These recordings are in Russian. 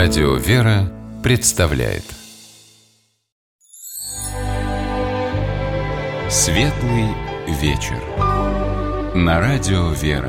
Радио «Вера» представляет Светлый вечер на Радио «Вера».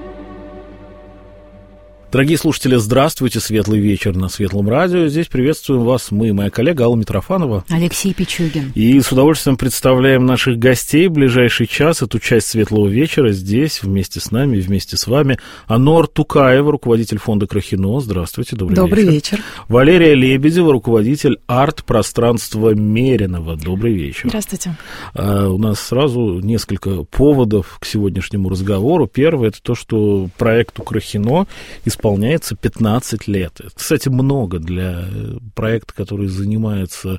Дорогие слушатели, здравствуйте, светлый вечер на Светлом радио. Здесь приветствуем вас мы, моя коллега Алла Митрофанова. Алексей Пичугин. И с удовольствием представляем наших гостей в ближайший час, эту часть Светлого вечера. Здесь вместе с нами и вместе с вами Анор Тукаева, руководитель фонда «Крахино». Здравствуйте, добрый вечер. Валерия Лебедева, руководитель арт-пространства Мериново. Добрый вечер. Здравствуйте. У нас сразу несколько поводов к сегодняшнему разговору. Первый – это то, что проекту «Крахино» исполняется 15 лет. Это, кстати, много для проекта, который занимается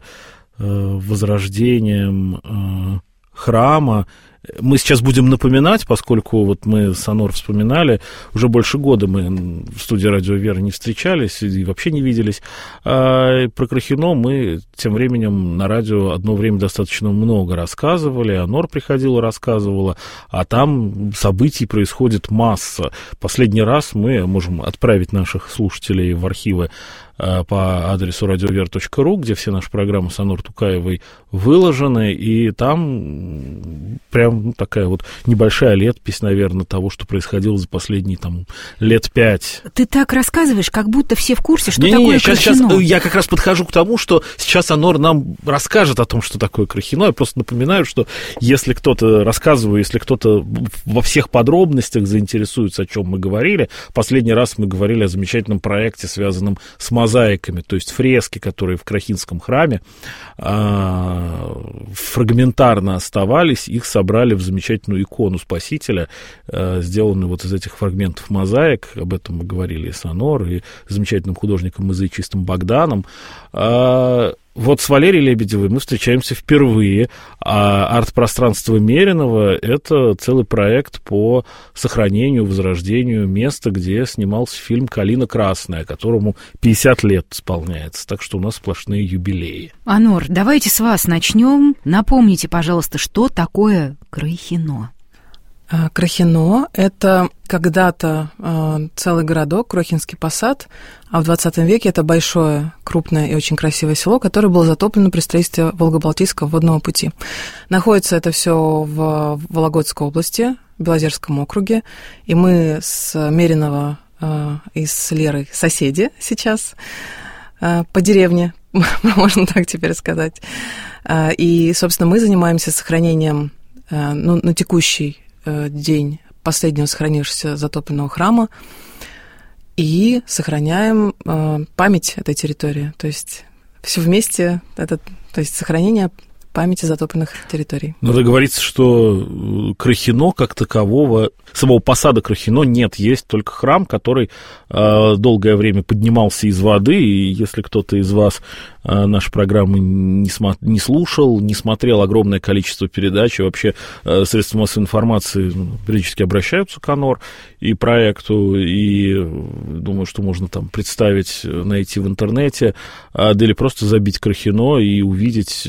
возрождением храма. Мы сейчас будем напоминать, поскольку вот мы с Анор вспоминали, уже больше года мы в студии «Радио Вера» не встречались и вообще не виделись. А про Крахино мы тем временем на радио одно время достаточно много рассказывали. Анор приходила, рассказывала, а там событий происходит масса. Последний раз мы можем отправить наших слушателей в архивы по адресу radiovera.ru, где все наши программы с Анор Тукаевой выложены, и там прям такая вот небольшая летопись, наверное, того, что происходило за последние лет 5. Ты так рассказываешь, как будто все в курсе, что такое Крахино. Сейчас я как раз подхожу к тому, что сейчас Анор нам расскажет о том, что такое Крахино. Я просто напоминаю, что если кто-то во всех подробностях заинтересуется, о чем мы говорили, последний раз мы говорили о замечательном проекте, связанном с мозаиками, то есть фрески, которые в Крахинском храме фрагментарно оставались, их собрали в замечательную икону Спасителя, сделанную вот из этих фрагментов мозаик. Об этом мы говорили и с Анор, и с замечательным художником-мозаичистом Богданом. Вот с Валерией Лебедевой мы встречаемся впервые. А арт-пространство Мериново – это целый проект по сохранению, возрождению места, где снимался фильм «Калина красная», которому 50 лет исполняется. Так что у нас сплошные юбилеи. Анор, давайте с вас начнем. Напомните, пожалуйста, что такое Крахино? Крахино – это когда-то целый городок, Крохинский посад, а в 20 веке это большое, крупное и очень красивое село, которое было затоплено при строительстве Волго-Балтийского водного пути. Находится это все в Вологодской области, в Белозерском округе, и мы с Мериново и с Лерой соседи сейчас по деревне, можно так теперь сказать. И, собственно, мы занимаемся сохранением на текущий день последнего сохранившегося затопленного храма и сохраняем память этой территории. То есть все вместе, то есть сохранение памяти затопленных территорий. Надо говорить, что Крахино как такового, самого посада Крахино нет, есть только храм, который долгое время поднимался из воды, и если кто-то из вас наши программы не слушал, не смотрел огромное количество передач, и вообще средства массовой информации периодически обращаются к Анор и проекту, и думаю, что можно там представить, найти в интернете, да или просто забить Крахино и увидеть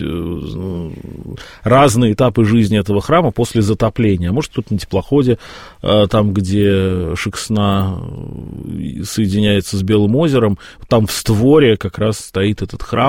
разные этапы жизни этого храма после затопления. Может, тут на теплоходе, там, где Шексна соединяется с Белым озером, там в створе как раз стоит этот храм,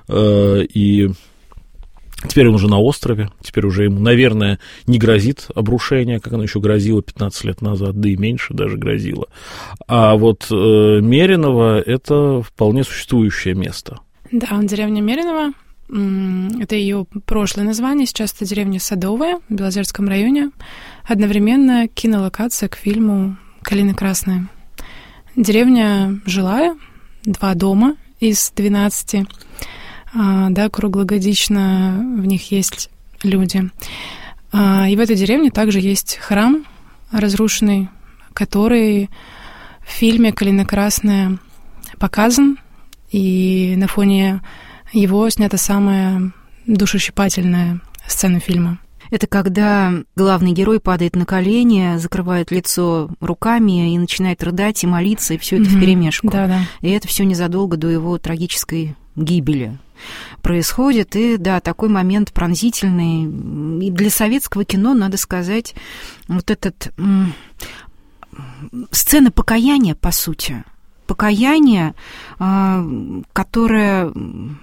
и теперь он уже на острове, теперь уже ему, наверное, не грозит обрушение, как оно еще грозило 15 лет назад, да и меньше даже грозило. А вот Мериново – это вполне существующее место. Да, деревня Мериново. Это ее прошлое название. Сейчас это деревня Садовая в Белозерском районе. Одновременно кинолокация к фильму «Калина красная». Деревня жилая, 2 дома из 12. Да, круглогодично в них есть люди. И в этой деревне также есть храм разрушенный, который в фильме «Калина красная» показан. И на фоне его снята самая душещипательная сцена фильма. Это когда главный герой падает на колени, закрывает лицо руками и начинает рыдать и молиться, и все это вперемешку. Да. И это все незадолго до его трагической гибели происходит. И да, такой момент пронзительный. И для советского кино, надо сказать, вот этот сцена покаяния, по сути, покаяние, которое...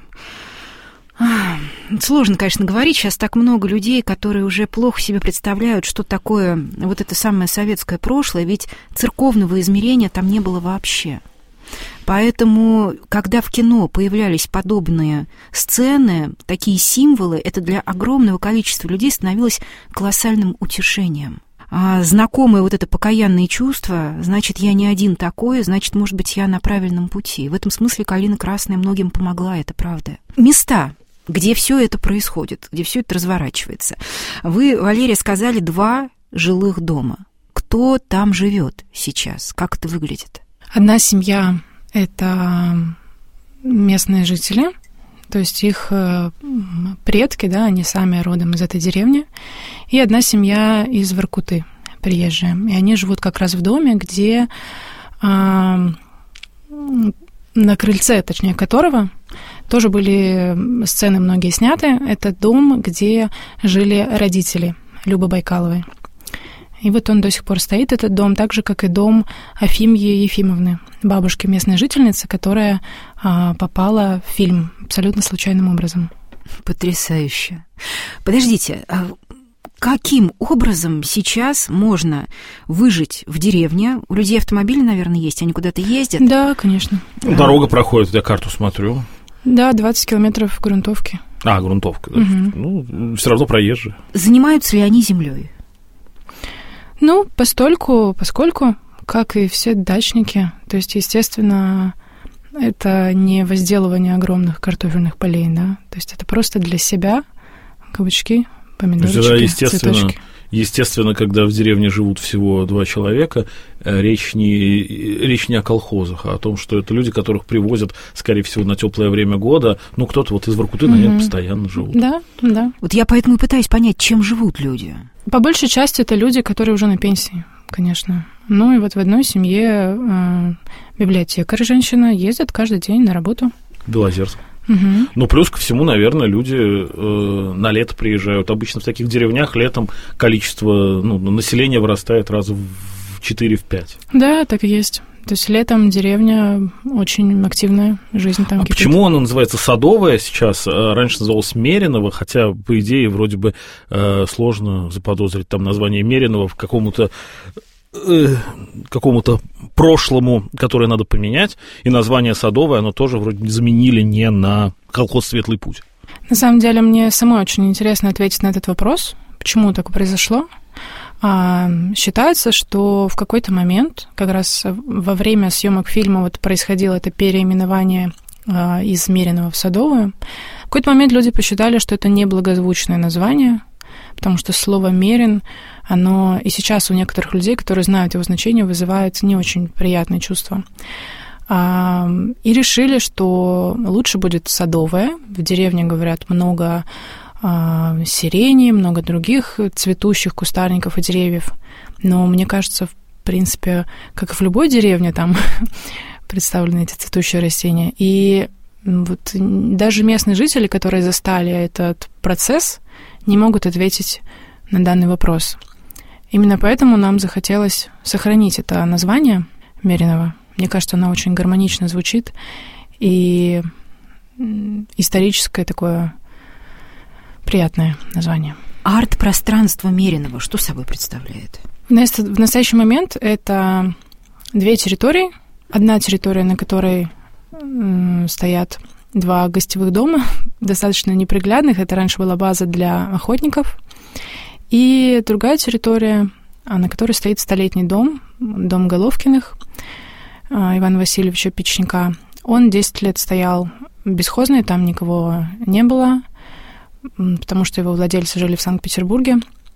Сложно, конечно, говорить. Сейчас так много людей, которые уже плохо себе представляют, что такое вот это самое советское прошлое, ведь церковного измерения там не было вообще. Поэтому, когда в кино появлялись подобные сцены, такие символы, это для огромного количества людей становилось колоссальным утешением. А знакомое вот это покаянное чувство, значит, я не один такой, значит, может быть, я на правильном пути. В этом смысле «Калина красная» многим помогла, это правда. Места, где все это происходит, где все это разворачивается. Вы, Валерия, сказали 2 жилых дома. Кто там живет сейчас? Как это выглядит? Одна семья — это местные жители, то есть их предки, да, они сами родом из этой деревни, и одна семья из Воркуты, приезжая. И они живут как раз в доме, где на крыльце, точнее, которого тоже были сцены многие сняты. Это дом, где жили родители Любы Байкаловой. И вот он до сих пор стоит, этот дом, так же, как и дом Афимьи Ефимовны, бабушки местной жительницы, которая попала в фильм абсолютно случайным образом. Потрясающе. Подождите, каким образом сейчас можно выжить в деревне? У людей автомобили, наверное, есть, они куда-то ездят? Да, конечно. Дорога проходит, я карту смотрю. Да, 20 километров грунтовки. Грунтовка, да. Угу. Ну, все равно проезжие. Занимаются ли они землей? Ну, поскольку, как и все дачники, то есть, естественно, это не возделывание огромных картофельных полей, да, то есть это просто для себя кабачки, помидорчики, цветочки. Естественно, когда в деревне живут всего 2 человека, речь не о колхозах, а о том, что это люди, которых привозят, скорее всего, на теплое время года. Ну, кто-то вот из Воркуты, наверное, постоянно живут. Да. Вот я поэтому и пытаюсь понять, чем живут люди. По большей части это люди, которые уже на пенсии, конечно. Ну и вот в одной семье библиотекарь, женщина, ездит каждый день на работу. Белозерск. Ну, плюс ко всему, наверное, люди на лето приезжают. Обычно в таких деревнях летом количество населения вырастает раза в 4-5. Да, так и есть. То есть летом деревня очень активная, жизнь там кипит. Почему она называется Садовая сейчас? Раньше называлась Мериново, хотя, по идее, вроде бы сложно заподозрить там название Мериново в какому-то прошлому, которое надо поменять, и название Садовое, оно тоже вроде заменили не на колхоз «Светлый путь». На самом деле, мне самой очень интересно ответить на этот вопрос, почему так произошло. Считается, что в какой-то момент, как раз во время съемок фильма вот происходило это переименование из Мериново в Садовую. В какой-то момент люди посчитали, что это неблагозвучное название, потому что слово «мерин», оно и сейчас у некоторых людей, которые знают его значение, вызывает не очень приятные чувства. И решили, что лучше будет Садовое. В деревне, говорят, много сирени, много других цветущих кустарников и деревьев. Но мне кажется, в принципе, как и в любой деревне, там представлены эти цветущие растения. И вот даже местные жители, которые застали этот процесс, не могут ответить на данный вопрос. Именно поэтому нам захотелось сохранить это название Мериново. Мне кажется, оно очень гармонично звучит, и историческое такое приятное название. Арт-пространство Мериново что собой представляет? В настоящий момент это 2 территории. Одна территория, на которой стоят 2 гостевых дома, достаточно неприглядных. Это раньше была база для охотников. И другая территория, на которой стоит столетний дом, дом Головкиных, Ивана Васильевича Печника. Он 10 лет стоял бесхозный, там никого не было, потому что его владельцы жили в Санкт-Петербурге.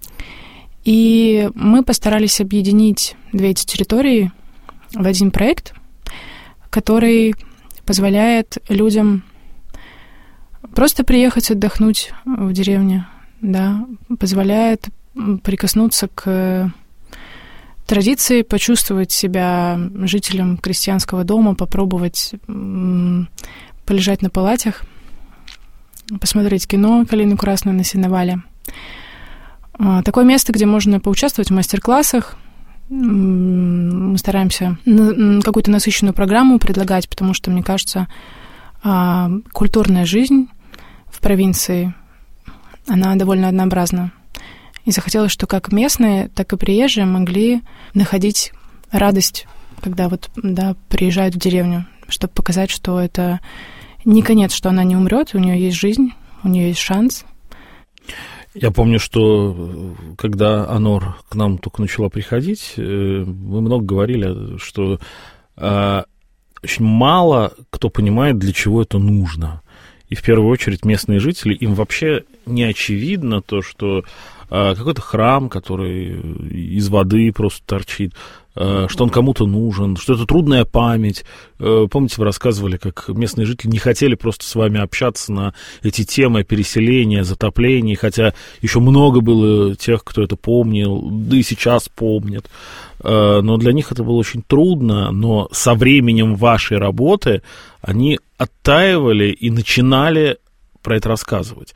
И мы постарались объединить 2 эти территории в один проект, который позволяет людям просто приехать отдохнуть в деревню, да, позволяет прикоснуться к традиции, почувствовать себя жителем крестьянского дома, попробовать полежать на палатях, посмотреть кино «Калину красную» на сеновале. Такое место, где можно поучаствовать в мастер-классах, Мы стараемся какую-то насыщенную программу предлагать, потому что, мне кажется, культурная жизнь в провинции, она довольно однообразна. И захотелось, что как местные, так и приезжие могли находить радость, когда приезжают в деревню, чтобы показать, что это не конец, что она не умрет, у нее есть жизнь, у нее есть шанс. Я помню, что когда Анор к нам только начала приходить, мы много говорили, что очень мало кто понимает, для чего это нужно. И в первую очередь местные жители, им вообще не очевидно то, что какой-то храм, который из воды просто торчит, что он кому-то нужен, что это трудная память. Помните, вы рассказывали, как местные жители не хотели просто с вами общаться на эти темы переселения, затоплений, хотя еще много было тех, кто это помнил, да и сейчас помнят. Но для них это было очень трудно, но со временем вашей работы они оттаивали и начинали про это рассказывать.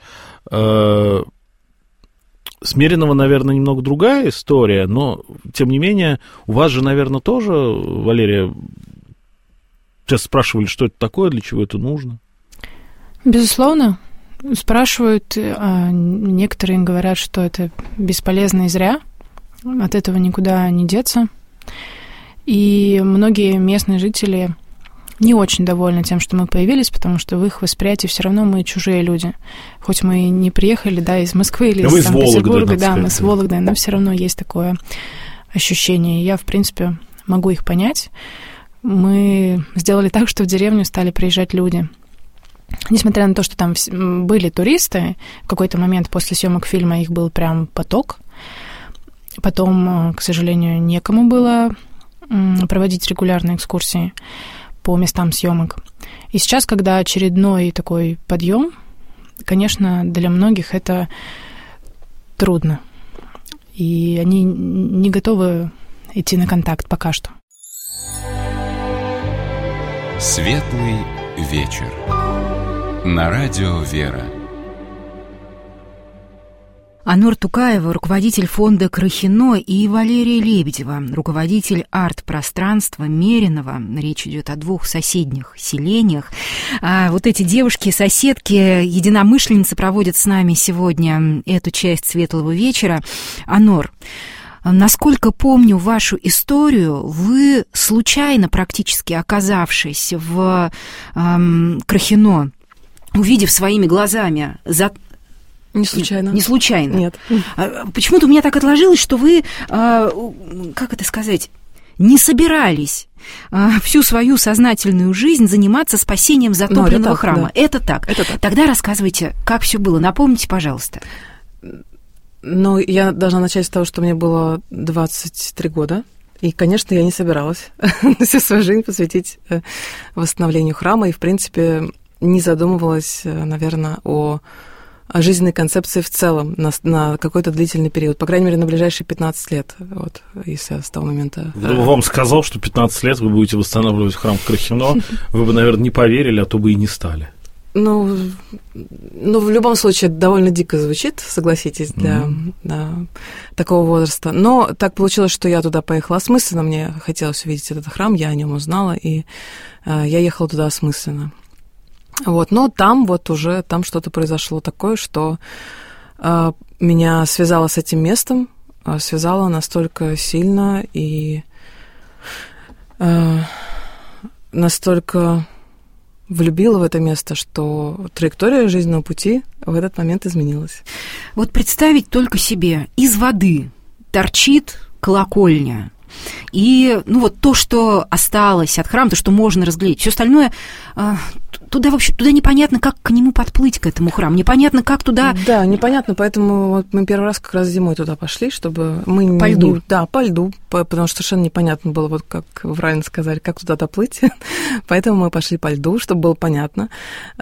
С Мериново, наверное, немного другая история, но, тем не менее, у вас же, наверное, тоже, Валерия, сейчас спрашивали, что это такое, для чего это нужно? Безусловно. Спрашивают, а некоторые говорят, что это бесполезно и зря, от этого никуда не деться. И многие местные жители не очень довольны тем, что мы появились, потому что в их восприятии все равно мы чужие люди. Хоть мы и не приехали, из Москвы или из Санкт-Петербурга, мы с Вологды, но все равно есть такое ощущение. И я, в принципе, могу их понять. Мы сделали так, что в деревню стали приезжать люди. Несмотря на то, что там были туристы, в какой-то момент после съемок фильма их был прям поток. Потом, к сожалению, некому было проводить регулярные экскурсии по местам съемок. И сейчас, когда очередной такой подъем, конечно, для многих это трудно. И они не готовы идти на контакт пока что. Светлый вечер. На радио «Вера». Анор Тукаева, руководитель фонда «Крахино», и Валерия Лебедева, руководитель арт-пространства Мериново. Речь идет о 2 соседних селениях. Вот эти девушки-соседки, единомышленницы проводят с нами сегодня эту часть светлого вечера. Анор, насколько помню вашу историю, вы, случайно практически оказавшись в Крахино, увидев своими глазами Не случайно. Не случайно. Нет. Почему-то у меня так отложилось, что вы, как это сказать, не собирались всю свою сознательную жизнь заниматься спасением затопленного храма. Да. Это так. Тогда рассказывайте, как все было. Напомните, пожалуйста. Я должна начать с того, что мне было 23 года. И, конечно, я не собиралась всю свою жизнь посвятить восстановлению храма. И, в принципе, не задумывалась, наверное, о жизненной концепции в целом на какой-то длительный период, по крайней мере, на ближайшие 15 лет, если с того момента... Вам сказал, что 15 лет вы будете восстанавливать храм в Крахино, вы бы, наверное, не поверили, а то бы и не стали. В любом случае, довольно дико звучит, согласитесь, для такого возраста. Но так получилось, что я туда поехала осмысленно, мне хотелось увидеть этот храм, я о нем узнала, и я ехала туда осмысленно. Но там там что-то произошло такое, что меня связало с этим местом, связало настолько сильно и настолько влюбила в это место, что траектория жизненного пути в этот момент изменилась. Вот представить только себе, из воды торчит колокольня. И, то, что осталось от храма, то, что можно разглядеть, все остальное, туда непонятно, как к нему подплыть, к этому храму, непонятно, как туда... Да, непонятно, поэтому мы первый раз как раз зимой туда пошли, чтобы мы... По льду? Да, по льду, потому что совершенно непонятно было, как вы правильно сказали, как туда доплыть, поэтому мы пошли по льду, чтобы было понятно.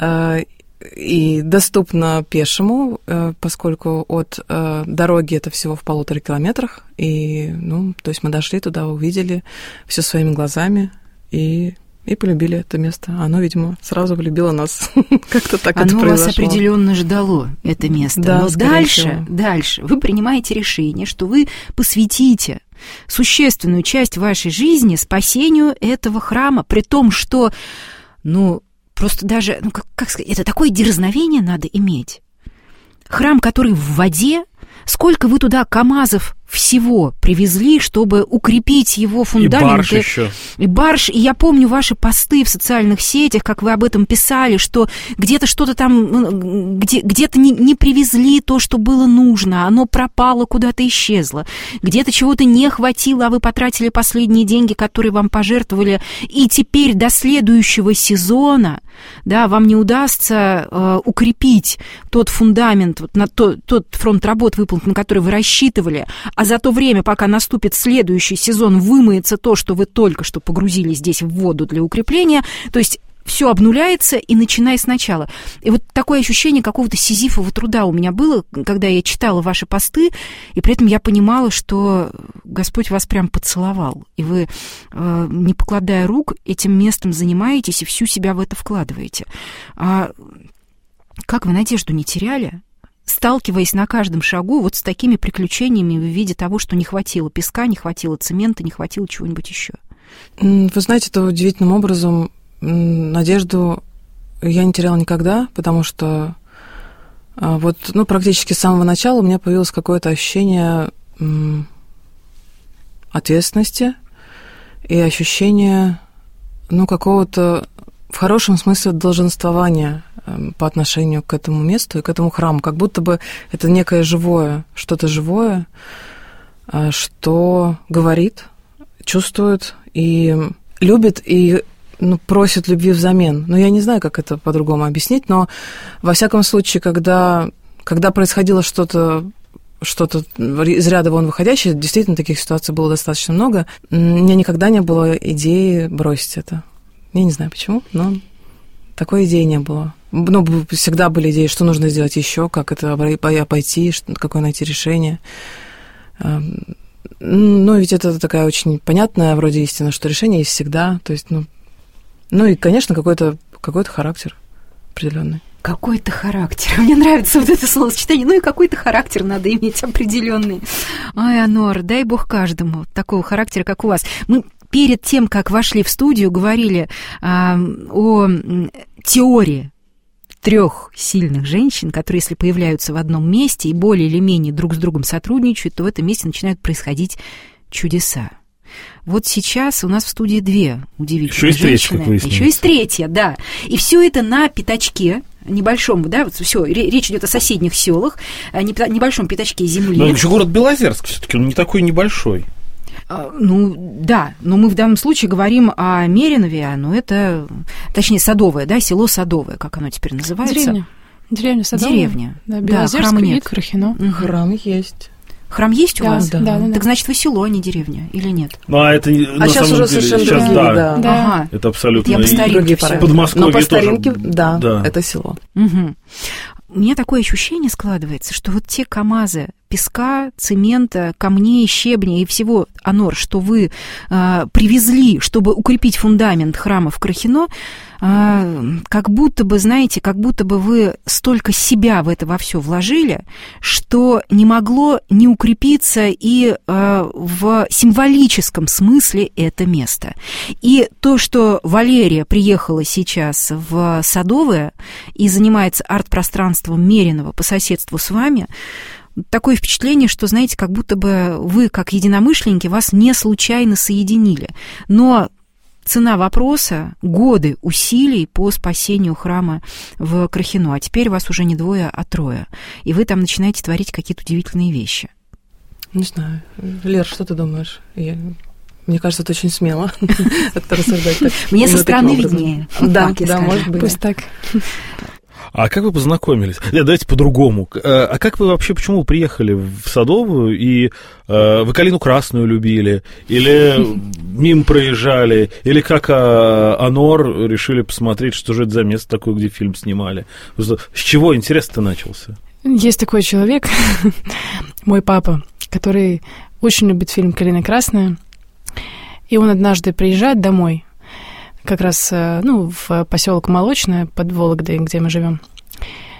И доступно пешему, поскольку от дороги это всего в 1,5 километрах. И, то есть мы дошли туда, увидели все своими глазами и полюбили это место. Оно, видимо, сразу полюбило нас. Как-то так это произошло. Оно вас определенно ждало, это место. Да, но дальше вы принимаете решение, что вы посвятите существенную часть вашей жизни спасению этого храма, при том, что, просто даже, как сказать, это такое дерзновение надо иметь. Храм, который в воде, сколько вы туда КАМАЗов всего привезли, чтобы укрепить его фундаменты. И барж еще. И барж. И я помню ваши посты в социальных сетях, как вы об этом писали, что где-то что-то там, где-то не привезли то, что было нужно, оно пропало, куда-то исчезло. Где-то чего-то не хватило, а вы потратили последние деньги, которые вам пожертвовали. И теперь до следующего сезона, да, вам не удастся укрепить тот фундамент, тот фронт работ, выполнить, на который вы рассчитывали, а за то время, пока наступит следующий сезон, вымоется то, что вы только что погрузили здесь в воду для укрепления, то есть все обнуляется и начиная сначала. И вот такое ощущение какого-то сизифового труда у меня было, когда я читала ваши посты, и при этом я понимала, что Господь вас прям поцеловал, и вы, не покладая рук, этим местом занимаетесь и всю себя в это вкладываете. А как вы надежду не теряли, сталкиваясь на каждом шагу вот с такими приключениями в виде того, что не хватило песка, не хватило цемента, не хватило чего-нибудь еще? Вы знаете, это удивительным образом надежду я не теряла никогда, потому что практически с самого начала у меня появилось какое-то ощущение ответственности и ощущение, какого-то в хорошем смысле долженствования по отношению к этому месту и к этому храму, как будто бы это некое живое, что-то живое, что говорит, чувствует и любит, и просит любви взамен. Я не знаю, как это по-другому объяснить, но во всяком случае, когда происходило что-то из ряда вон выходящее, действительно, таких ситуаций было достаточно много, у меня никогда не было идеи бросить это. Я не знаю почему, но такой идеи не было. Всегда были идеи, что нужно сделать еще, как это пойти, какое найти решение. Ведь это такая очень понятная вроде истина, что решение есть всегда. То есть, и, конечно, какой-то характер определенный. Какой-то характер. Мне нравится вот это словосочетание. И какой-то характер надо иметь определенный. Ой, Анор, дай бог каждому такого характера, как у вас. Мы перед тем, как вошли в студию, говорили о теории 3 сильных женщин, которые, если появляются в одном месте и более или менее друг с другом сотрудничают, то в этом месте начинают происходить чудеса. Вот сейчас у нас в студии 2 удивительные женщины. Еще есть третья, да. И все это на пятачке небольшом, да, все, речь идет о соседних селах, небольшом пятачке земли. Но еще город Белозерск все-таки, он не такой небольшой. Да, но мы в данном случае говорим о Меринове, это, точнее, Садовое, да, село Садовое, как оно теперь называется? Деревня Садовая. Деревня. Да, Белозерск и Крахино. Храм есть. Храм есть у вас? Да. Так значит, вы село, а не деревня, или нет? Это на сейчас самом уже деле, совершенно сейчас, другие, да. Ага. Это абсолютно Я по старинке всё. Подмосковье но по старинке, тоже. да, это село. Угу. У меня такое ощущение складывается, что вот те КАМАЗы песка, цемента, камней, щебня и всего, Анор, что вы привезли, чтобы укрепить фундамент храма в Крахино, как будто бы, знаете, как будто бы вы столько себя в это во все вложили, что не могло не укрепиться и в символическом смысле это место. И то, что Валерия приехала сейчас в Садовое и занимается арт-пространством Меринова по соседству с вами, такое впечатление, что, знаете, как будто бы вы, как единомышленники, вас не случайно соединили. Но цена вопроса — годы усилий по спасению храма в Крахино. А теперь вас уже не 2, а 3. И вы там начинаете творить какие-то удивительные вещи. Не знаю. Лер, что ты думаешь? Мне кажется, это очень смело рассуждать так. Мне со стороны виднее. Да, может быть. Пусть так. А как вы познакомились? Давайте по-другому. А как вы вообще, почему вы приехали в Садовую, и вы калину красную любили? Или мимо проезжали? Или как Анор решили посмотреть, что же это за место такое, где фильм снимали? С чего интерес-то начался? Есть такой человек, мой папа, который очень любит фильм «Калина красная», и он однажды приезжает домой, как раз в поселок Молочное под Вологдой, где мы живем.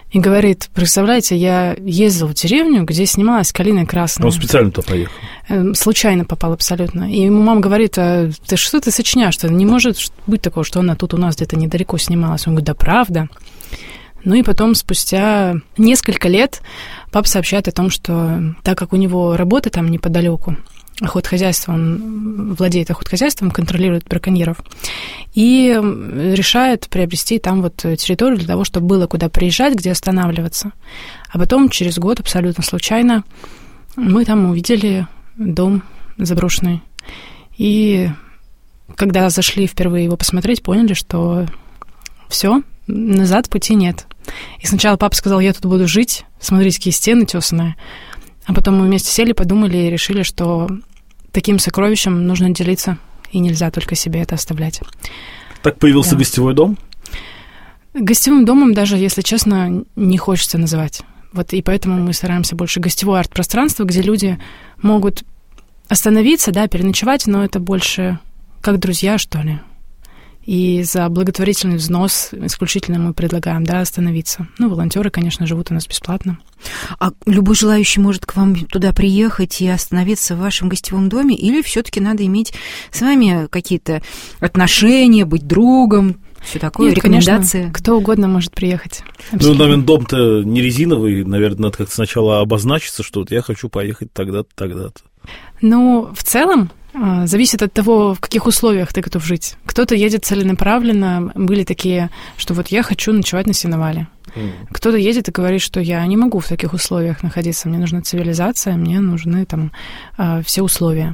И говорит: представляете, я ездил в деревню, где снималась «Калина красная». Он специально туда поехал? Случайно попал абсолютно. И ему мама говорит: а ты что ты сочиняешь? Что не может быть такого, что она тут у нас где-то недалеко снималась. Он говорит: да правда. Ну и потом, спустя несколько лет, папа сообщает о том, что так как у него работа там неподалеку, охотхозяйство, он владеет охотхозяйством, контролирует браконьеров, и решает приобрести там вот территорию для того, чтобы было куда приезжать, где останавливаться. А потом, через год, абсолютно случайно, мы там увидели дом заброшенный. И когда зашли впервые его посмотреть, поняли, что все, назад пути нет. И сначала папа сказал: я тут буду жить, смотрите, какие стены тесаные. А потом мы вместе сели, подумали и решили, что таким сокровищем нужно делиться, и нельзя только себе это оставлять. Так появился гостевой дом? Гостевым домом даже, если честно, не хочется называть. Вот и поэтому мы стараемся больше гостевое арт-пространство, где люди могут остановиться, да, переночевать, но это больше как друзья, что ли. И за благотворительный взнос исключительно мы предлагаем, да, остановиться. Ну, волонтеры, конечно, живут у нас бесплатно. А любой желающий может к вам туда приехать и остановиться в вашем гостевом доме? Или все-таки надо иметь с вами какие-то отношения, быть другом, все такое, нет, рекомендации? Конечно, кто угодно может приехать. Абсолютно. Ну, наверное, дом-то не резиновый, наверное, надо как-то сначала обозначиться, что вот я хочу поехать тогда-то, тогда-то. Ну, в целом, зависит от того, в каких условиях ты готов жить. Кто-то едет целенаправленно, были такие, что вот я хочу ночевать на сеновале. Кто-то едет и говорит, что я не могу в таких условиях находиться, мне нужна цивилизация, мне нужны там все условия.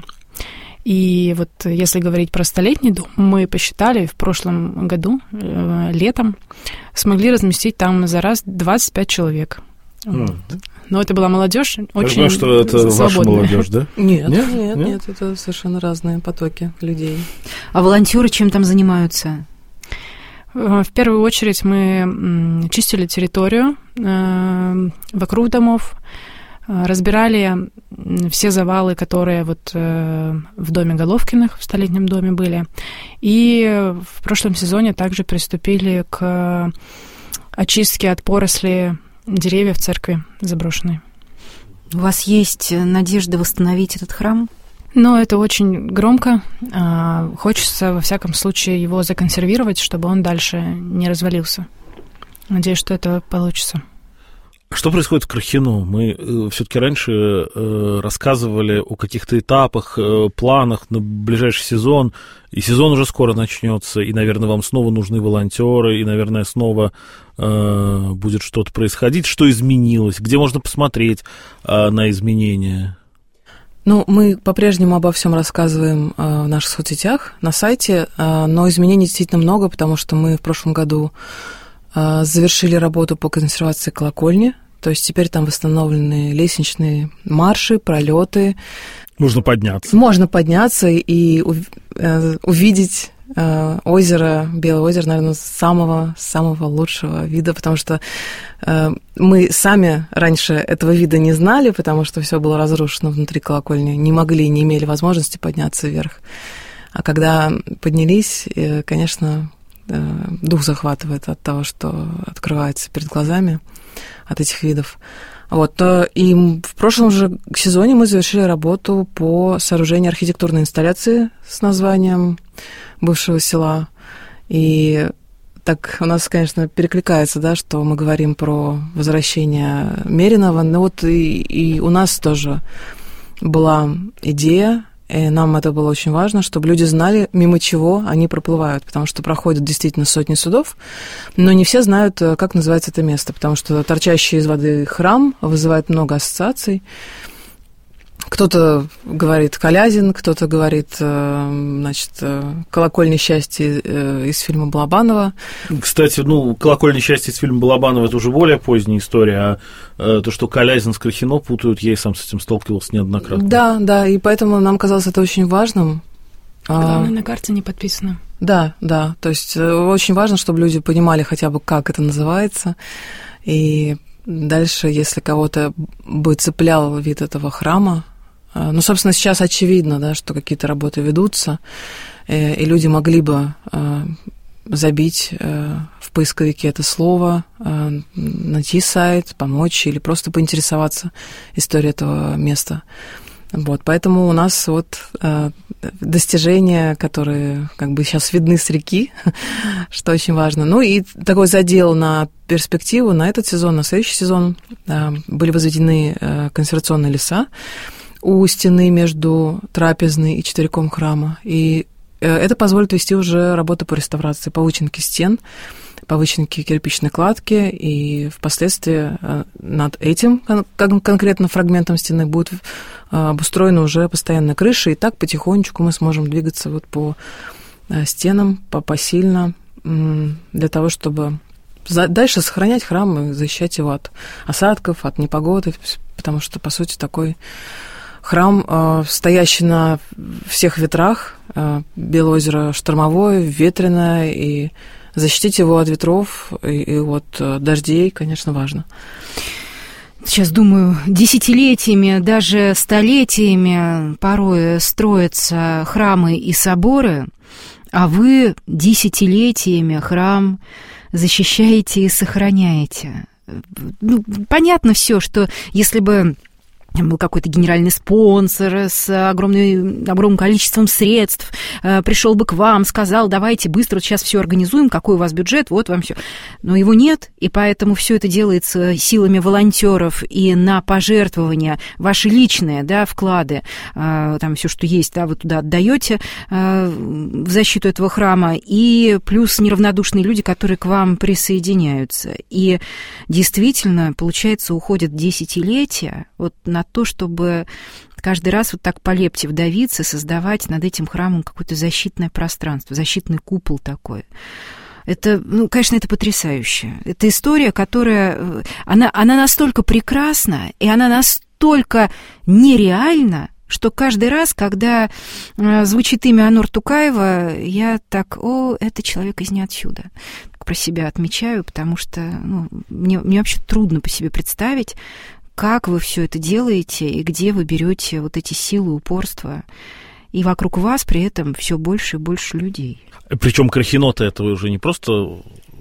И вот если говорить про столетний дом, мы посчитали в прошлом году, летом, смогли разместить там за раз 25 человек. Но это была молодежь, очень я знаю, что это свободная. Ваша молодежь, да? Нет, это совершенно разные потоки людей. А волонтеры чем там занимаются? В первую очередь мы чистили территорию вокруг домов, разбирали все завалы, которые вот в доме Головкиных, в столетнем доме были. И в прошлом сезоне также приступили к очистке от поросли деревьев церкви заброшенной. У вас есть надежда восстановить этот храм? Но это очень громко. Хочется, во всяком случае, его законсервировать, чтобы он дальше не развалился. Надеюсь, что это получится. Что происходит в Крахино? Мы все-таки раньше рассказывали о каких-то этапах, планах на ближайший сезон, и сезон уже скоро начнется, и, наверное, вам снова нужны волонтеры, и, наверное, снова будет что-то происходить. Что изменилось? Где можно посмотреть на изменения? Ну, мы по-прежнему обо всем рассказываем в наших соцсетях, на сайте, но изменений действительно много, потому что мы в прошлом году завершили работу по консервации колокольни. То есть теперь там восстановлены лестничные марши, пролеты. Можно подняться. Можно подняться и увидеть озеро, Белое озеро, наверное, самого лучшего вида, потому что мы сами раньше этого вида не знали, потому что все было разрушено внутри колокольни, не имели возможности подняться вверх. А когда поднялись, конечно, дух захватывает от того, что открывается перед глазами от этих видов. Вот. И в прошлом же сезоне мы завершили работу по сооружению архитектурной инсталляции с названием бывшего села. И так у нас, конечно, перекликается, да, что мы говорим про возвращение Меринова. Но вот и у нас тоже была идея, и нам это было очень важно, чтобы люди знали, мимо чего они проплывают, потому что проходят действительно сотни судов, но не все знают, как называется это место, потому что торчащий из воды храм вызывает много ассоциаций. Кто-то говорит Калязин, кто-то говорит, значит, «Колокольня счастья» из фильма Балабанова. Кстати, «Колокольня счастья» из фильма Балабанова – это уже более поздняя история, а то, что Калязин с Крахино путают, я и сам с этим сталкивался неоднократно. Да, и поэтому нам казалось это очень важным. Главное, на карте не подписано. Да, то есть очень важно, чтобы люди понимали хотя бы, как это называется, и дальше, если кого-то бы цеплял вид этого храма, собственно, сейчас очевидно, да, что какие-то работы ведутся, и люди могли бы забить в поисковике это слово, найти сайт, помочь или просто поинтересоваться историей этого места. Вот, поэтому у нас вот достижения, которые как бы сейчас видны с реки, что очень важно. Ну и такой задел на перспективу, на этот сезон, на следующий сезон были возведены консервационные леса у стены между трапезной и четвериком храма. И это позволит вести уже работу по реставрации, по вычинке стен, по вычинке кирпичной кладки, и впоследствии над этим конкретно фрагментом стены будет обустроена уже постоянная крыша, и так потихонечку мы сможем двигаться вот по стенам посильно для того, чтобы дальше сохранять храм и защищать его от осадков, от непогоды, потому что, по сути, такой храм, стоящий на всех ветрах, Белое озеро штормовое, ветреное, и защитить его от ветров и от дождей, конечно, важно. Сейчас думаю, десятилетиями, даже столетиями порой строятся храмы и соборы, а вы десятилетиями храм защищаете и сохраняете. Ну, понятно все, что если бы был какой-то генеральный спонсор с огромным количеством средств, пришел бы к вам, сказал, давайте быстро сейчас все организуем, какой у вас бюджет, вот вам все. Но его нет, и поэтому все это делается силами волонтеров и на пожертвования, ваши личные, да, вклады, там все, что есть, да, вы туда отдаете в защиту этого храма, и плюс неравнодушные люди, которые к вам присоединяются. И действительно, получается, уходят десятилетия вот на то, чтобы каждый раз вот так по лепте вдавиться, создавать над этим храмом какое-то защитное пространство, защитный купол такой. Это, ну, конечно, это потрясающе. Это история, которая... Она настолько прекрасна, и она настолько нереальна, что каждый раз, когда звучит имя Анур Тукаева, я так, это человек из ниотсюда. Про себя отмечаю, потому что мне вообще трудно по себе представить, как вы все это делаете и где вы берете вот эти силы, упорство. И вокруг вас при этом все больше и больше людей. Причем Крахино-то это уже не просто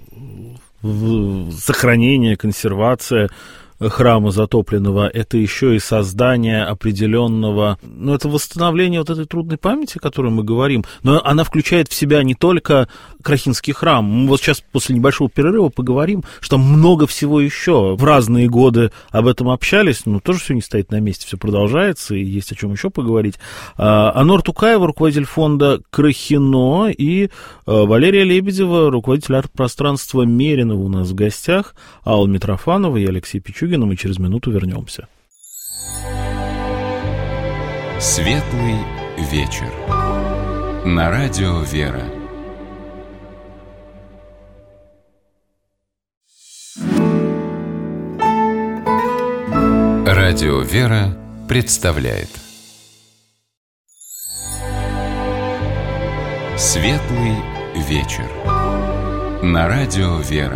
сохранение, консервация храма затопленного, это еще и создание определенного, это восстановление вот этой трудной памяти, о которой мы говорим, но она включает в себя не только Крахинский храм. Мы вот сейчас после небольшого перерыва поговорим, что много всего еще. В разные годы об этом общались, но тоже все не стоит на месте, все продолжается, и есть о чем еще поговорить. Анур Тукаева, руководитель фонда Крахино, и Валерия Лебедева, руководитель арт-пространства Мериново у нас в гостях, Алла Митрофанова и Алексей Пичугин. Мы через минуту вернемся. Светлый вечер. На радио «Вера». Радио «Вера» представляет Светлый вечер. На радио «Вера».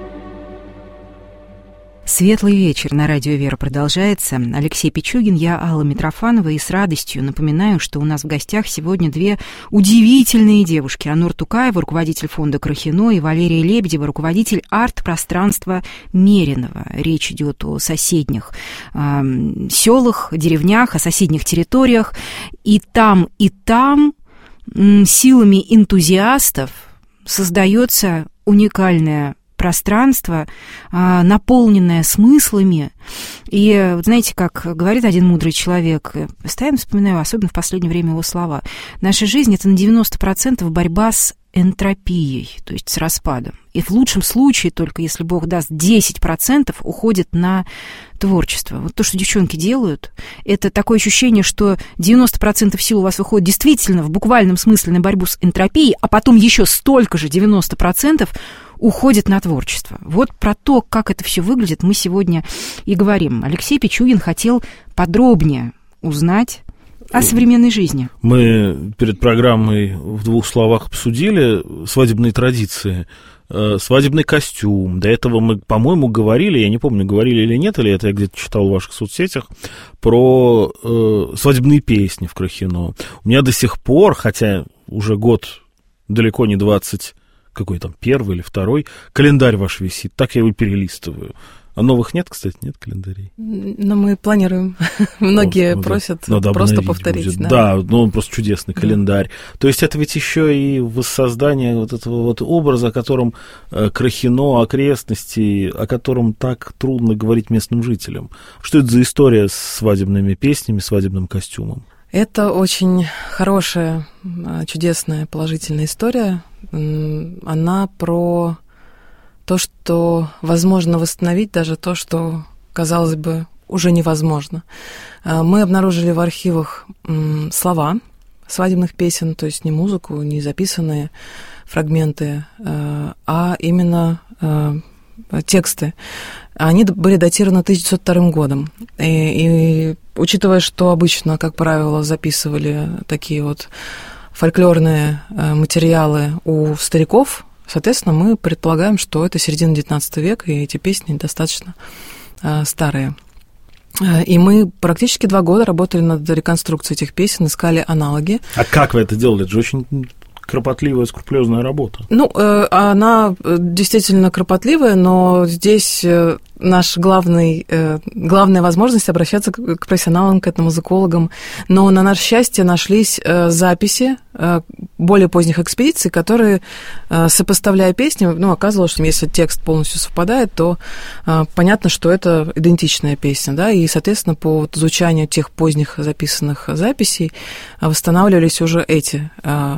Светлый вечер на радио «Вера» продолжается. Алексей Пичугин, я Алла Митрофанова, и с радостью напоминаю, что у нас в гостях сегодня две удивительные девушки. Анур Тукаева, руководитель фонда Крахино, и Валерия Лебедева, руководитель арт-пространства Мериново. Речь идет о соседних селах, деревнях, о соседних территориях. И там силами энтузиастов создается уникальное пространство, наполненное смыслами. И, знаете, как говорит один мудрый человек, постоянно вспоминаю, особенно в последнее время его слова, наша жизнь — это на 90% борьба с энтропией, то есть с распадом. И в лучшем случае, только если Бог даст, 10% уходит на творчество. Вот то, что девчонки делают, это такое ощущение, что 90% сил у вас выходит действительно в буквальном смысле на борьбу с энтропией, а потом еще столько же, 90%, уходит на творчество. Вот про то, как это все выглядит, мы сегодня и говорим. Алексей Пичугин хотел подробнее узнать о современной жизни. Мы перед программой в двух словах обсудили свадебные традиции, свадебный костюм. До этого мы, по-моему, говорили, я не помню, говорили или нет, или это я где-то читал в ваших соцсетях, про свадебные песни в Крахино. У меня до сих пор, хотя уже год далеко не 20 какой там, 1 или 2, календарь ваш висит, так я его перелистываю. А новых нет, кстати, нет календарей? Но мы планируем. Многие просят просто повторить. Да, но он просто чудесный календарь. То есть это ведь еще и воссоздание вот этого вот образа, о котором Крахино, окрестности, о котором так трудно говорить местным жителям. Что это за история с свадебными песнями, свадебным костюмом? Это очень хорошая, чудесная, положительная история. Она про то, что возможно восстановить, даже то, что, казалось бы, уже невозможно. Мы обнаружили в архивах слова свадебных песен, то есть не музыку, не записанные фрагменты, а именно тексты. Они были датированы 1902 годом. И учитывая, что обычно, как правило, записывали такие вот фольклорные материалы у стариков, соответственно, мы предполагаем, что это середина XIX века, и эти песни достаточно старые. И мы практически 2 года работали над реконструкцией этих песен, искали аналоги. А как вы это делали? Это же очень кропотливая, скрупулезная работа. Она действительно кропотливая, но здесь наша главная возможность обращаться к профессионалам, к этномузыкологам. Но на наше счастье нашлись записи более поздних экспедиций, которые, сопоставляя песни, оказывалось, что если текст полностью совпадает, то понятно, что это идентичная песня, да, и, соответственно, по звучанию тех поздних записанных записей восстанавливались уже эти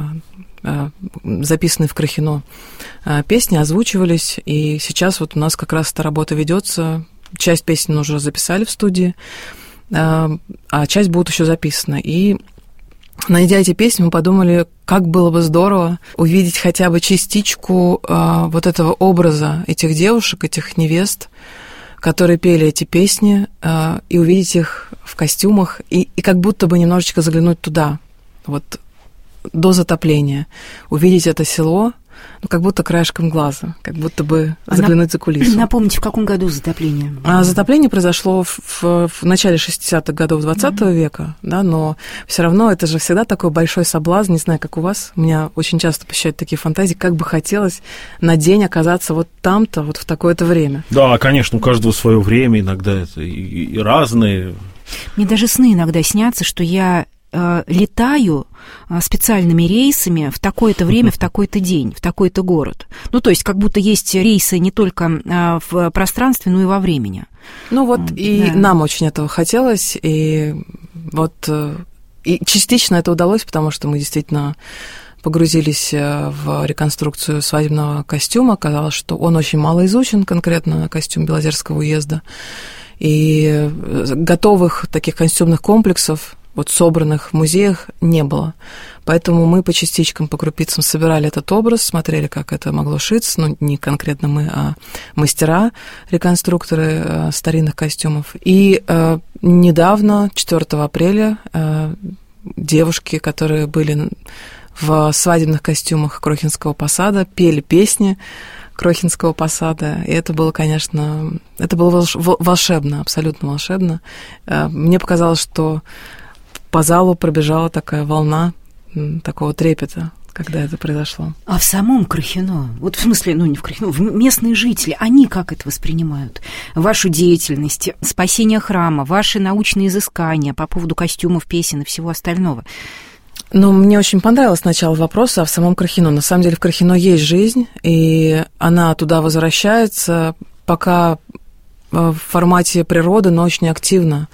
записанные в Крахино песни, озвучивались, и сейчас вот у нас как раз эта работа ведется. Часть песен уже записали в студии, а часть будет еще записана. И, найдя эти песни, мы подумали, как было бы здорово увидеть хотя бы частичку вот этого образа этих девушек, этих невест, которые пели эти песни, и увидеть их в костюмах, и как будто бы немножечко заглянуть туда, вот до затопления, увидеть это село, как будто краешком глаза, как будто бы заглянуть за кулису. Напомните, в каком году затопление? Затопление произошло в начале 60-х годов 20 века, да, но все равно это же всегда такой большой соблазн, не знаю, как у вас, у меня очень часто посещают такие фантазии, как бы хотелось на день оказаться вот там-то, вот в такое-то время. Да, конечно, у каждого свое время, иногда это и разные. Мне даже сны иногда снятся, что я летаю специальными рейсами в такое-то время, в такой-то день, в такой-то город. То есть как будто есть рейсы не только в пространстве, но и во времени. Нам очень этого хотелось, и частично это удалось, потому что мы действительно погрузились в реконструкцию свадебного костюма. Оказалось, что он очень мало изучен, конкретно костюм Белозерского уезда, и готовых таких костюмных комплексов, собранных в музеях, не было. Поэтому мы по частичкам, по крупицам собирали этот образ, смотрели, как это могло шиться, не конкретно мы, а мастера, реконструкторы старинных костюмов. И недавно, 4 апреля, девушки, которые были в свадебных костюмах Крохинского посада, пели песни Крохинского посада, и это было, конечно, волшебно, абсолютно волшебно. Мне показалось, что по залу пробежала такая волна такого трепета, когда это произошло. А в самом Крахино, в смысле, не в Крахино, местные жители, они как это воспринимают? Вашу деятельность, спасение храма, ваши научные изыскания по поводу костюмов, песен и всего остального? Мне очень понравилось сначала вопрос, а в самом Крахино. На самом деле в Крахино есть жизнь, и она туда возвращается, пока в формате природы, но очень активно.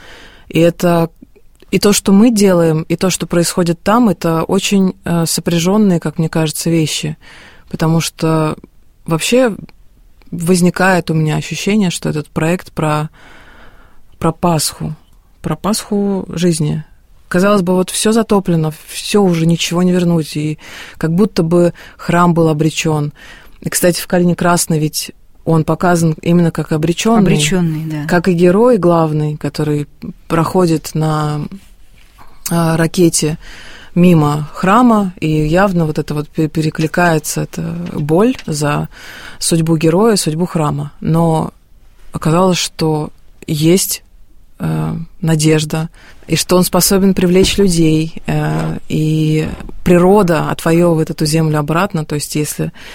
И то, что мы делаем, и то, что происходит там, это очень сопряженные, как мне кажется, вещи. Потому что вообще возникает у меня ощущение, что этот проект про Пасху жизни. Казалось бы, все затоплено, все уже ничего не вернуть, и как будто бы храм был обречен. И, кстати, в «Калине Красной» ведь он показан именно как обреченный, да. Как и герой главный, который проходит на ракете мимо храма, и явно это перекликается, это боль за судьбу героя, судьбу храма. Но оказалось, что есть надежда, и что он способен привлечь людей, и природа отвоевывает эту землю обратно. То есть если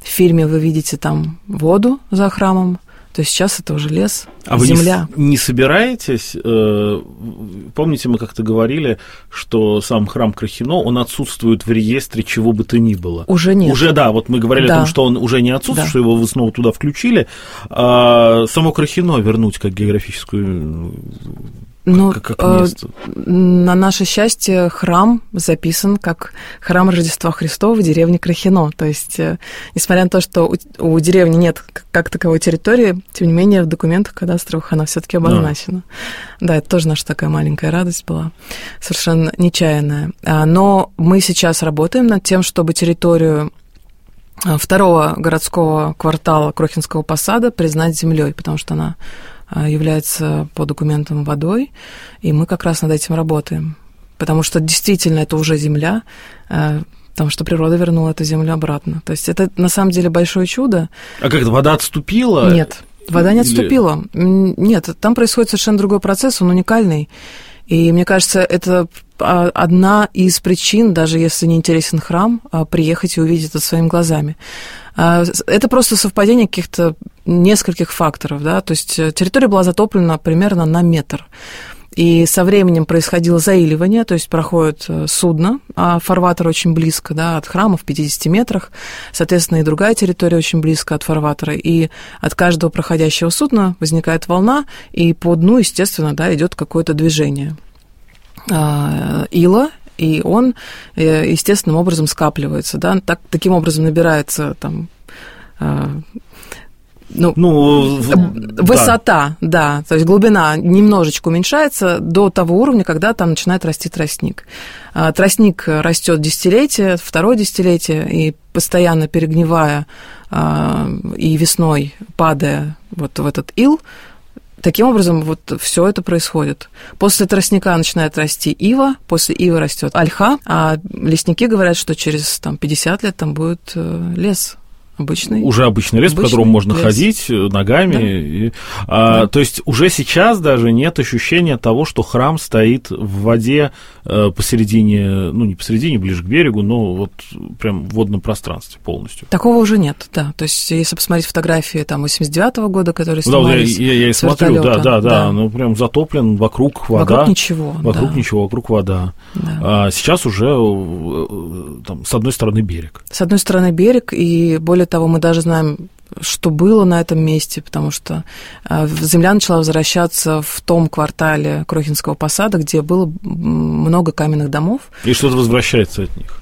В фильме вы видите там воду за храмом, то есть сейчас это уже лес, земля. Вы не собираетесь? Помните, мы как-то говорили, что сам храм Крахино, он отсутствует в реестре чего бы то ни было. Уже нет. Уже, да, вот мы говорили о том, что он уже не отсутствует, что его вы снова туда включили. А само Крахино вернуть как географическую... как место. На наше счастье, храм записан как храм Рождества Христова в деревне Крахино. То есть, несмотря на то, что у деревни нет как таковой территории, тем не менее в документах кадастровых она все-таки обозначена. Да, это тоже наша такая маленькая радость была, совершенно нечаянная. Но мы сейчас работаем над тем, чтобы территорию второго городского квартала Крохинского посада признать землей, потому что она является по документам водой, и мы как раз над этим работаем. Потому что действительно это уже земля, потому что природа вернула эту землю обратно. То есть это на самом деле большое чудо. А как-то вода отступила? Нет, вода не отступила. Нет, там происходит совершенно другой процесс, он уникальный. И мне кажется, это одна из причин, даже если не интересен храм, приехать и увидеть это своими глазами. Это просто совпадение каких-то нескольких факторов, да, то есть территория была затоплена примерно на метр. И со временем происходило заиливание, то есть проходит судно, а фарватер очень близко, да, от храма в 50 метрах, соответственно, и другая территория очень близко от фарватера, и от каждого проходящего судна возникает волна, и по дну, естественно, да, идет какое-то движение ила, и он естественным образом скапливается, да, таким образом набирается там... высота, да, то есть глубина немножечко уменьшается до того уровня, когда там начинает расти тростник. Тростник растет десятилетие, второе десятилетие, и постоянно перегнивая и весной падая вот в этот ил, таким образом вот все это происходит. После тростника начинает расти ива, после ивы растет ольха, а лесники говорят, что через 50 лет там будет лес. Уже обычный лес, по которому можно ходить ногами. Да. То есть уже сейчас даже нет ощущения того, что храм стоит в воде посередине, не посередине, ближе к берегу, но вот прям в водном пространстве полностью. Такого уже нет, да. То есть если посмотреть фотографии 89-го года, которые снимались я с вертолёта, смотрю, да, прям затоплен, вокруг вода. Вокруг ничего. Вокруг вода. Да. А сейчас уже там, с одной стороны берег. С одной стороны берег, и более того, мы даже знаем, что было на этом месте, потому что земля начала возвращаться в том квартале Крохинского посада, где было много каменных домов. И что-то возвращается от них?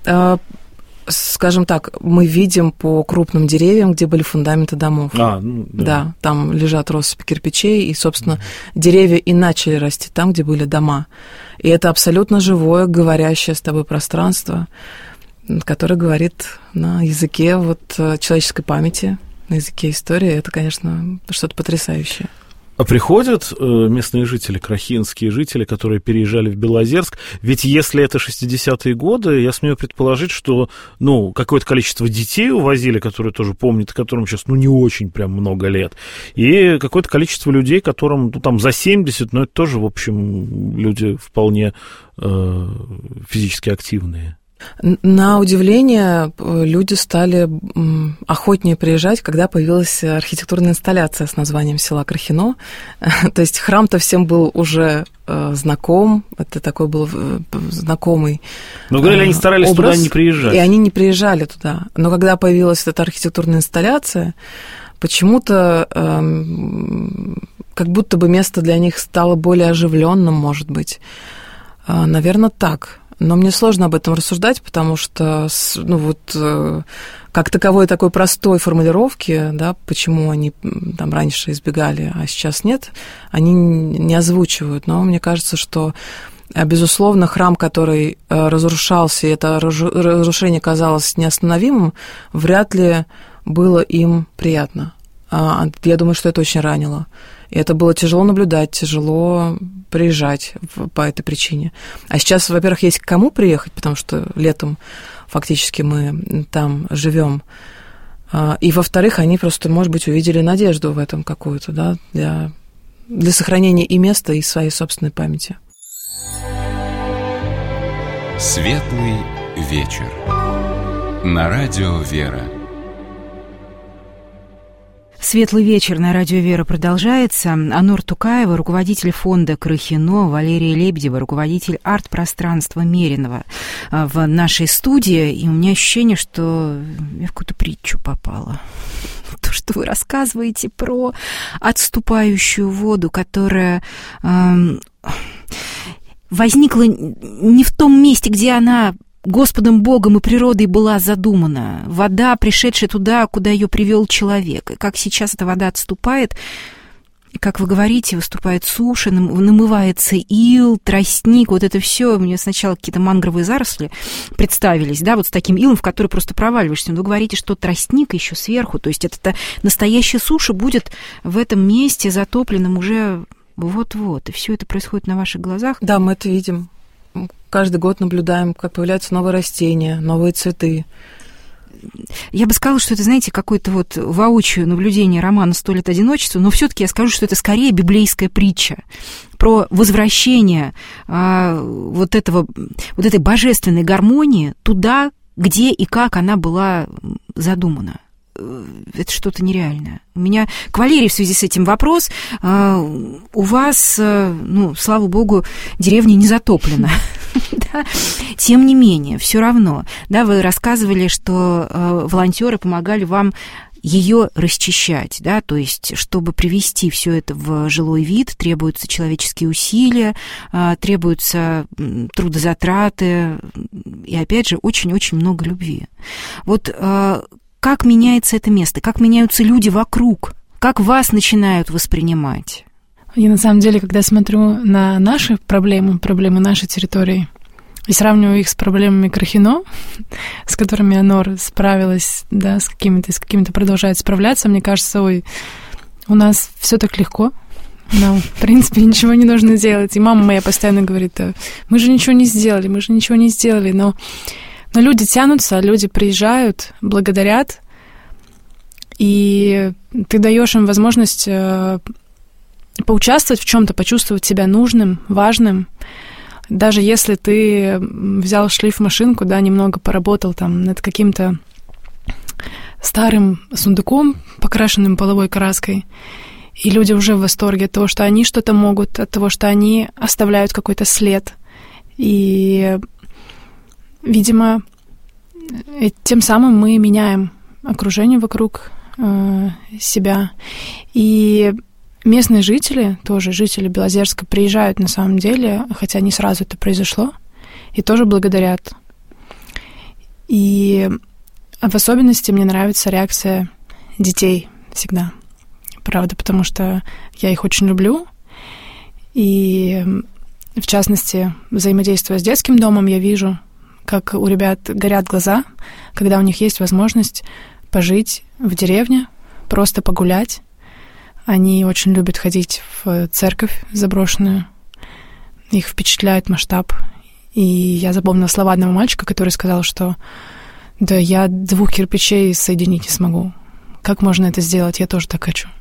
Скажем так, мы видим по крупным деревьям, где были фундаменты домов. Да, там лежат россыпи кирпичей, и, собственно, деревья и начали расти там, где были дома. И это абсолютно живое, говорящее с тобой пространство, который говорит на языке человеческой памяти, на языке истории. Это, конечно, что-то потрясающее. А приходят местные жители, крахинские жители, которые переезжали в Белозерск? Ведь если это 60-е годы, я смею предположить, что какое-то количество детей увозили, которые тоже помнят, которым сейчас не очень прям много лет, и какое-то количество людей, которым там за 70, но это тоже, в общем, люди вполне физически активные. На удивление, люди стали охотнее приезжать, когда появилась архитектурная инсталляция с названием села Крахино. То есть храм-то всем был уже знаком, это такой был знакомый Но, говорили, они старались образ, туда не приезжать. И они не приезжали туда. Но когда появилась эта архитектурная инсталляция, почему-то как будто бы место для них стало более оживленным, может быть. Наверное, так. Но мне сложно об этом рассуждать, потому что, как таковой такой простой формулировки, да, почему они там раньше избегали, а сейчас нет, они не озвучивают. Но мне кажется, что, безусловно, храм, который разрушался, и это разрушение казалось неостановимым, вряд ли было им приятно. Я думаю, что это очень ранило. И это было тяжело наблюдать, тяжело приезжать по этой причине. А сейчас, во-первых, есть к кому приехать, потому что летом фактически мы там живем. И, во-вторых, они просто, может быть, увидели надежду в этом какую-то, да, для сохранения и места, и своей собственной памяти. Светлый вечер. На радио «Вера». Светлый вечер на радио «Вера» продолжается. Анор Тукаева, руководитель фонда «Крахино», Валерия Лебедева, руководитель арт-пространства Меринова в нашей студии. И у меня ощущение, что я в какую-то притчу попала. То, что вы рассказываете про отступающую воду, которая возникла не в том месте, где она Господом Богом и природой была задумана. Вода, пришедшая туда, куда ее привел человек. И как сейчас эта вода отступает, и, как вы говорите, выступает суша, намывается ил, тростник, вот это все. Мне сначала какие-то мангровые заросли представились, да, вот с таким илом, в который просто проваливаешься. Но вы говорите, что тростник еще сверху, то есть это настоящая суша будет в этом месте затопленном уже вот-вот. И все это происходит на ваших глазах. Да, мы это видим. Каждый год наблюдаем, как появляются новые растения, новые цветы. Я бы сказала, что это, знаете, какое-то вот воочию наблюдение романа «100 лет одиночества», но все-таки я скажу, что это скорее библейская притча про возвращение вот этой божественной гармонии туда, где и как она была задумана. Это что-то нереальное. У меня к Валерии в связи с этим вопрос. У вас, слава богу, деревня не затоплена. Тем не менее, все равно, да, вы рассказывали, что волонтеры помогали вам ее расчищать, да, то есть, чтобы привести все это в жилой вид, требуются человеческие усилия, требуются трудозатраты и, опять же, очень-очень много любви. Вот как меняется это место, как меняются люди вокруг, как вас начинают воспринимать? Я, на самом деле, когда смотрю на наши проблемы нашей территории, и сравниваю их с проблемами Крахино, с которыми Анор справилась, да, с какими-то продолжает справляться, мне кажется, у нас все так легко, нам, в принципе, ничего не нужно делать. И мама моя постоянно говорит: мы же ничего не сделали, но люди тянутся, люди приезжают, благодарят, и ты даешь им возможность поучаствовать в чем-то, почувствовать себя нужным, важным. Даже если ты взял шлейф-машинку, да, немного поработал там над каким-то старым сундуком, покрашенным половой краской, и люди уже в восторге от того, что они что-то могут, от того, что они оставляют какой-то след. И, видимо, тем самым мы меняем окружение вокруг себя. И местные жители, тоже жители Белозерска, приезжают на самом деле, хотя не сразу это произошло, и тоже благодарят. И в особенности мне нравится реакция детей всегда. Правда, потому что я их очень люблю. И, в частности, взаимодействуя с детским домом, я вижу, как у ребят горят глаза, когда у них есть возможность пожить в деревне, просто погулять. Они очень любят ходить в церковь заброшенную. Их впечатляет масштаб. И я запомнила слова одного мальчика, который сказал, что да, я 2 кирпичей соединить не смогу. Как можно это сделать? Я тоже так хочу.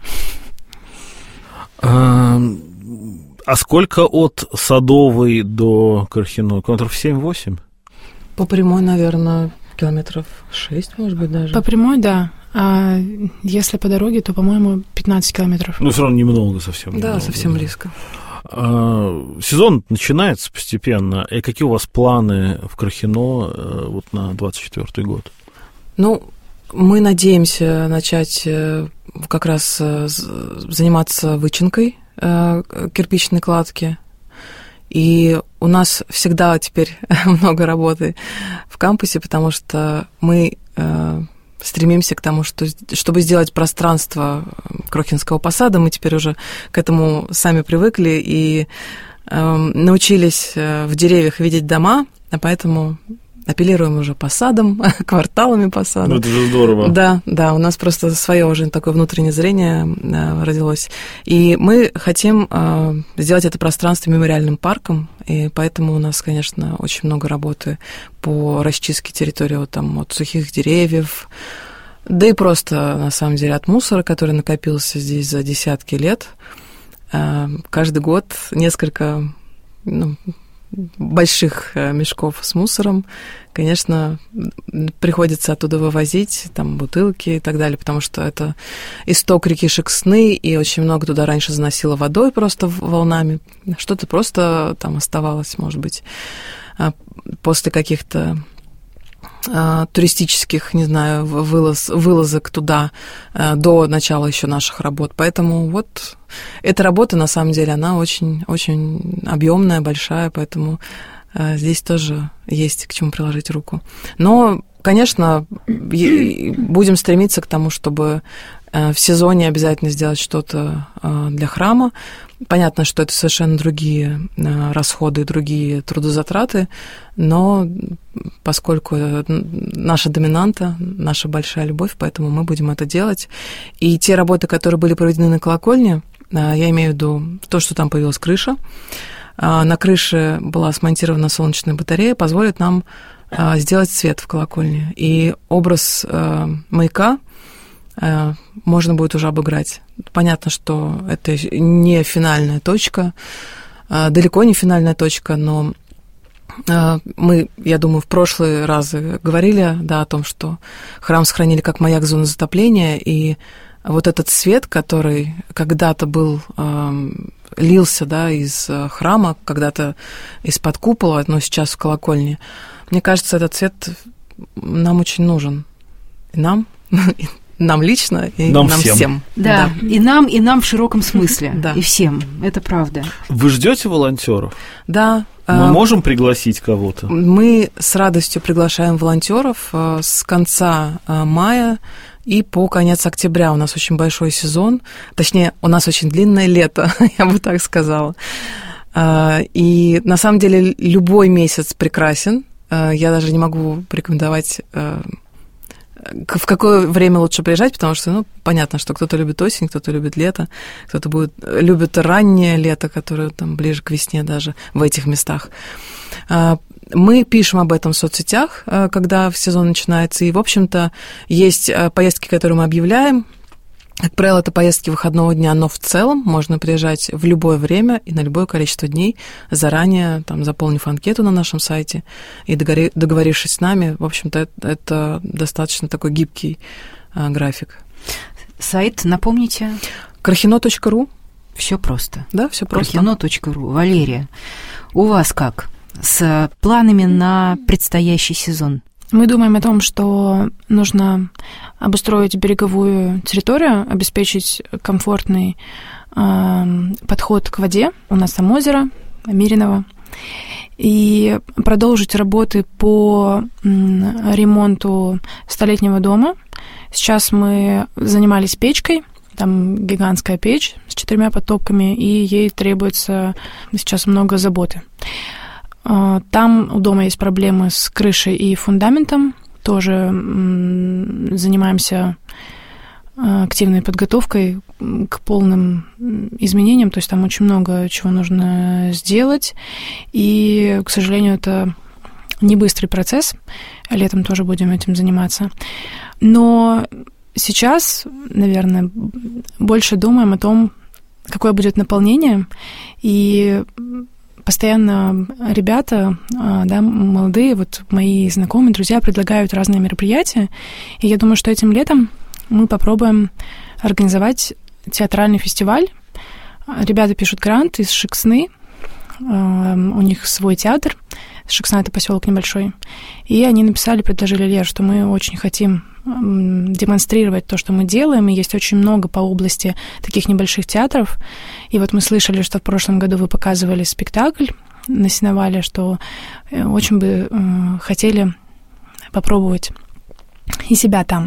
А сколько от Садовой до Крахино? Километров 7-8? По прямой, наверное, километров 6, может быть, даже. По прямой, да. А если по дороге, то, по-моему, 15 километров. Ну, все равно немного совсем. Да, немного, совсем близко. Сезон начинается постепенно. И какие у вас планы в Крахино вот на 2024 год? Ну, мы надеемся начать как раз заниматься вычинкой кирпичной кладки. И у нас всегда теперь много работы в кампусе, потому что мы стремимся к тому, чтобы сделать пространство Крохинского посада. Мы теперь уже к этому сами привыкли и научились в деревьях видеть дома, а поэтому апеллируем уже посадом, кварталами посадов. Ну, это же здорово. Да, у нас просто свое уже такое внутреннее зрение родилось. И мы хотим сделать это пространство мемориальным парком, и поэтому у нас, конечно, очень много работы по расчистке территории от сухих деревьев, да и просто, на самом деле, от мусора, который накопился здесь за десятки лет. Каждый год несколько больших мешков с мусором, конечно, приходится оттуда вывозить там бутылки и так далее, потому что это исток реки Шексны, и очень много туда раньше заносило водой просто волнами. Что-то просто там оставалось, может быть, после каких-то туристических, не знаю, вылазок туда до начала еще наших работ. Поэтому вот эта работа, на самом деле, она очень, очень объемная, большая, поэтому здесь тоже есть к чему приложить руку. Но, конечно, будем стремиться к тому, чтобы в сезоне обязательно сделать что-то для храма. Понятно, что это совершенно другие расходы, другие трудозатраты, но поскольку это наша доминанта, наша большая любовь, поэтому мы будем это делать. И те работы, которые были проведены на колокольне, я имею в виду то, что там появилась крыша, на крыше была смонтирована солнечная батарея, позволит нам сделать свет в колокольне. И образ маяка можно будет уже обыграть. Понятно, что это не финальная точка, далеко не финальная точка, но мы, я думаю, в прошлые разы говорили, да, о том, что храм сохранили как маяк зоны затопления, и вот этот свет, который когда-то был, лился, да, из храма, когда-то из-под купола, но сейчас в колокольне, мне кажется, этот свет нам очень нужен. И нам лично, и нам всем. Да, да. И нам в широком смысле, да. И всем, это правда. Вы ждете волонтеров? Да. Мы можем пригласить кого-то? Мы с радостью приглашаем волонтеров с конца мая и по конец октября. У нас очень большой сезон, точнее, у нас очень длинное лето, я бы так сказала. И на самом деле любой месяц прекрасен. Я даже не могу порекомендовать, в какое время лучше приезжать, потому что, понятно, что кто-то любит осень, кто-то любит лето, кто-то любит раннее лето, которое там ближе к весне даже в этих местах. Мы пишем об этом в соцсетях, когда сезон начинается, и, в общем-то, есть поездки, которые мы объявляем. Как правило, это поездки выходного дня, но в целом можно приезжать в любое время и на любое количество дней, заранее там, заполнив анкету на нашем сайте и договорившись с нами. В общем-то, это достаточно такой гибкий график. Сайт, напомните? Крахино.ру. Все просто. Да, все просто. Крахино.ру. Валерия, у вас как с планами на предстоящий сезон? Мы думаем о том, что нужно обустроить береговую территорию, обеспечить комфортный подход к воде. У нас там озеро Мириново. И продолжить работы по ремонту столетнего дома. Сейчас мы занимались печкой. Там гигантская печь с 4 подтопками, и ей требуется сейчас много заботы. Там у дома есть проблемы с крышей и фундаментом. Тоже занимаемся активной подготовкой к полным изменениям. То есть там очень много чего нужно сделать. И, к сожалению, это не быстрый процесс. Летом тоже будем этим заниматься. Но сейчас, наверное, больше думаем о том, какое будет наполнение. И постоянно ребята, да, молодые, вот мои знакомые, друзья предлагают разные мероприятия, и я думаю, что этим летом мы попробуем организовать театральный фестиваль. Ребята пишут грант из Шексны, у них свой театр, Шексна — это поселок небольшой, и они написали, предложили Лер, что мы очень хотим демонстрировать то, что мы делаем, и есть очень много по области таких небольших театров. И вот мы слышали, что в прошлом году вы показывали спектакль на сеновале, что очень бы хотели попробовать и себя там.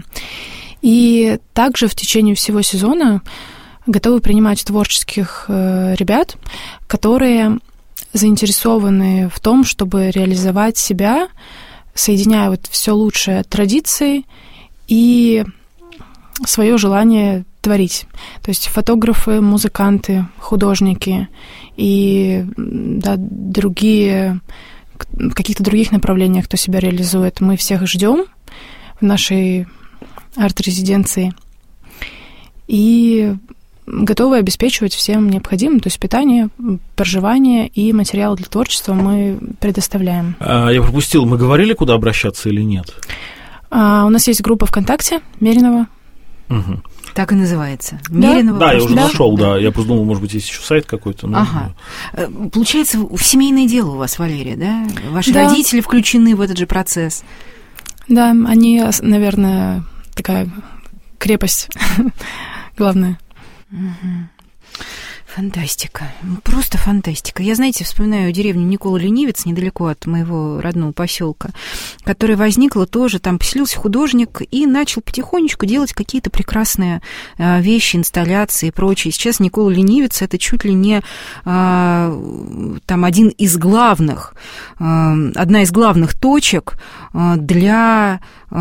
И также в течение всего сезона готовы принимать творческих ребят, которые заинтересованы в том, чтобы реализовать себя, соединяя вот все лучшее от традиций и свое желание творить. То есть фотографы, музыканты, художники и да, другие, в каких-то других направлениях, кто себя реализует. Мы всех ждем в нашей арт-резиденции. И готовы обеспечивать всем необходимым, то есть питание, проживание и материал для творчества мы предоставляем. Я пропустил, мы говорили, куда обращаться или нет? У нас есть группа ВКонтакте Меринова. Угу. Так и называется. Да? Меринова. Да, я уже нашел, да. Я просто думал, может быть, есть еще сайт какой-то. Но... Ага. Получается, в семейное дело у вас, Валерия, да? Ваши Да. родители включены в этот же процесс. Да, они, наверное, такая крепость главная. Фантастика. Просто фантастика. Я, знаете, вспоминаю деревню Никола Ленивец, недалеко от моего родного поселка, которая возникла тоже, там поселился художник и начал потихонечку делать какие-то прекрасные вещи, инсталляции и прочее. Сейчас Никола Ленивец — это чуть ли не там одна из главных точек для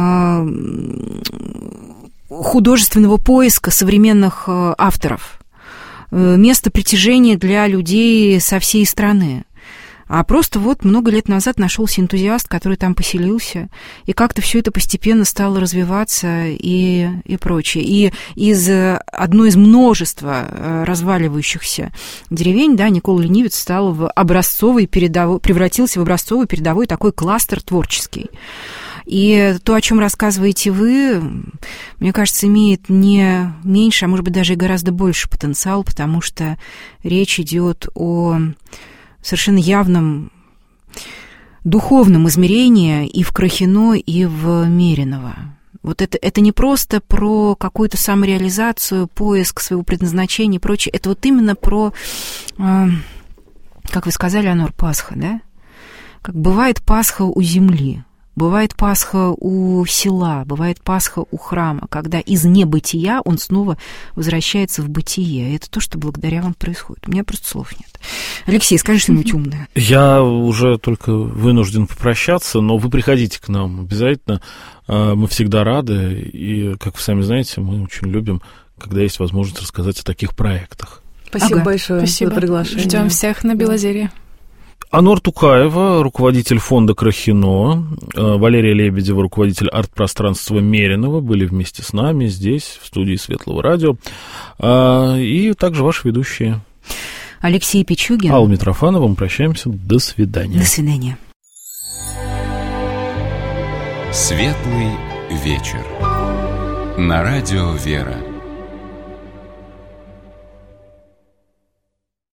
художественного поиска современных авторов. Место притяжения для людей со всей страны. А просто вот много лет назад нашелся энтузиаст, который там поселился, и как-то все это постепенно стало развиваться и прочее. И из одной из множества разваливающихся деревень, да, Никола Ленивец стал в образцовый передовой, превратился в образцовый передовой такой кластер творческий. И то, о чем рассказываете вы, мне кажется, имеет не меньше, а может быть даже и гораздо больше потенциал, потому что речь идет о совершенно явном духовном измерении и в Крахино, и в Мериново. Вот это не просто про какую-то самореализацию, поиск своего предназначения и прочее. Это вот именно про, как вы сказали, Анор, Пасха, да? Как бывает Пасха у земли. Бывает Пасха у села, бывает Пасха у храма, когда из небытия он снова возвращается в бытие. И это то, что благодаря вам происходит. У меня просто слов нет. Алексей, скажи что-нибудь умное. Я уже только вынужден попрощаться, но вы приходите к нам обязательно. Мы всегда рады. И, как вы сами знаете, мы очень любим, когда есть возможность рассказать о таких проектах. Спасибо большое за приглашение. Ждем всех на Белозерье. Анор Тукаева, руководитель фонда Крахино, Валерия Лебедева, руководитель арт-пространства Меринова, были вместе с нами здесь, в студии Светлого радио, и также ваши ведущие. Алексей Пичугин. Алла Митрофанова, мы прощаемся, до свидания. До свидания. Светлый вечер. На радио «Вера».